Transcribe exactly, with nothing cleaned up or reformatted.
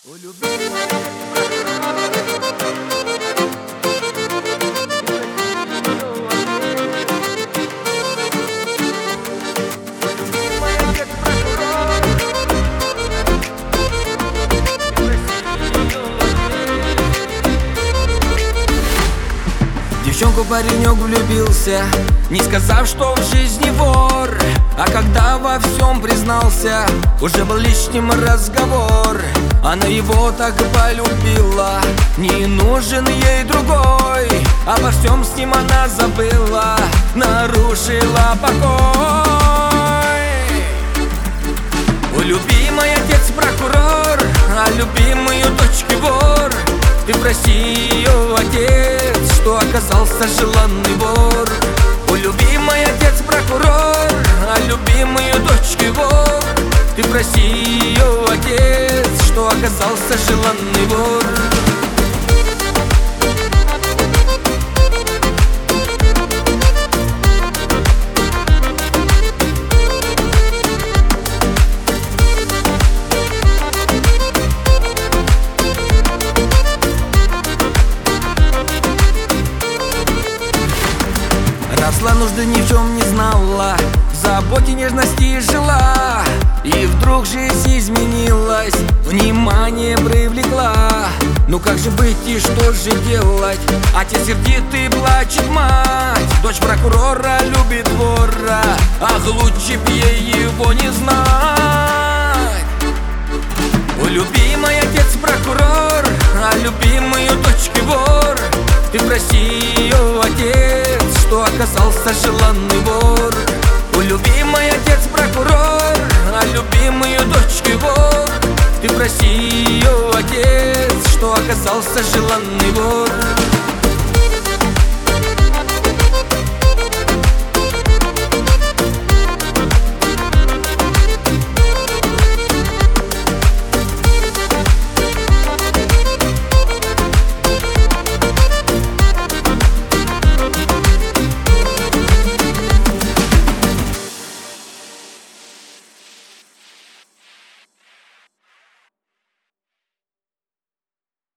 девчонку паренек влюбился, не сказав, что в жизни вор. А когда во всем признался, уже был лишним разговор. Она его так полюбила, не нужен ей другой. Обо всем с ним она забыла, нарушила покой. У любимой отец прокурор, а любимую дочки вор. Ты прости ее, отец, что оказался желанный вор. У любимой отец прокурор, а любимую дочки вор. Ты прости ее, отец, что оказался желанный вор. Росла, нужды ни в чем не знала, в заботе, нежности жила. И вдруг жизнь изменилась, внимание привлекла. Ну как же быть и что же делать? Отец сердит и плачет мать. Дочь прокурора любит вора, ах, лучше б ей его не знать. У любимой отец прокурор, а любимую дочки вор. Ты прости ее, отец, что оказался желанный вор. У любимой отец прокурор, а любимую дочки вор. Ты прости ее, отец, что оказался желанный вор.